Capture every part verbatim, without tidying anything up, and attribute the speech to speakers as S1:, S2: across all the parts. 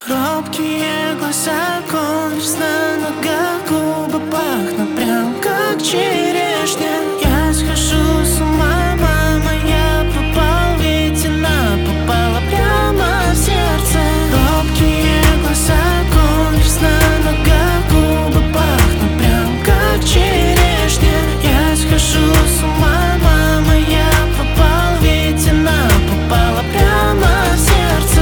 S1: Робкие глаза, конверс на ногах, губы пахнут прям как черешня. Я схожу с ума, мама, я пропал, ведь она попала прямо в сердце. Робкие глаза, конверс на ногах, губы пахнут прям как черешня. Я схожу с ума, мама, я пропал, ведь она попала прямо в сердце.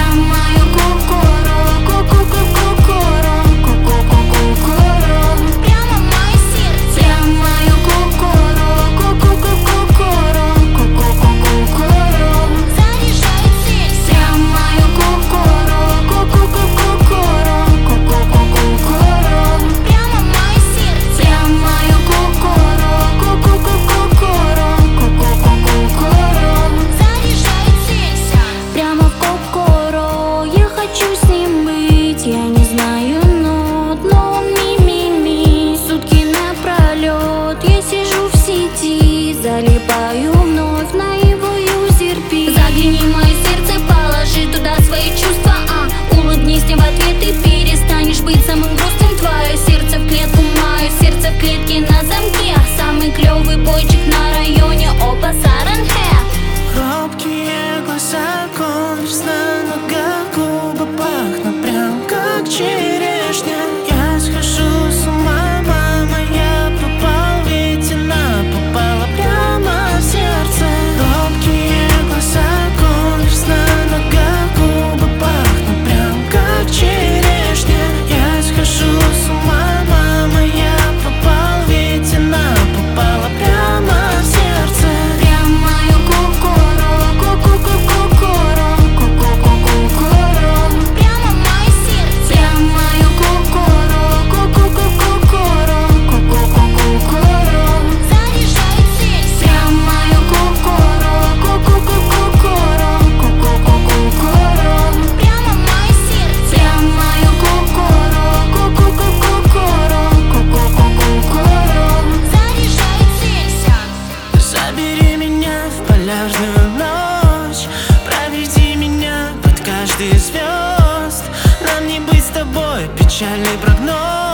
S2: Залипаю вновь на его юзерпи. Загляни в мое сердце, положи туда свои чувства, а улыбнись мне в ответ, и перестанешь быть самым грустным. Твое сердце в клетку, мое сердце в клетке на замке. Самый клевый бойчик на районе, опа, Саранхэ.
S1: Робкие глаза, конверс на ногах, губы пахнут прям как черешня. Я схожу с ума, мама, я пропал, ведь она попала прямо в сердце. Робкие глаза, конверс на ногах, губы пахнут прям как черешня. Я схожу с ума, мама, я пропал, ведь она попала прямо в сердце.
S2: Прям мою кукуру, ку-ку-ку-кукуру, ку-ку-ку-кукуру. Прямо в мое сердце. Прям мою кукуру, ку-ку-ку-кукуру, ку-ку-ку-кукуру. Заряжает сессию. Прям мою кукуру, ку-ку-ку-кукуру, ку-ку-ку-кукуру. Прямо в мое сердце. Прям мою кукуру, ку-ку-ку-кукуру, ку-ку-ку-кукуру. Заряжает сессию.
S1: Забери меня в полярную ночь, проведи меня под каждый звезд. Нам не быть с тобой, печальный прогноз.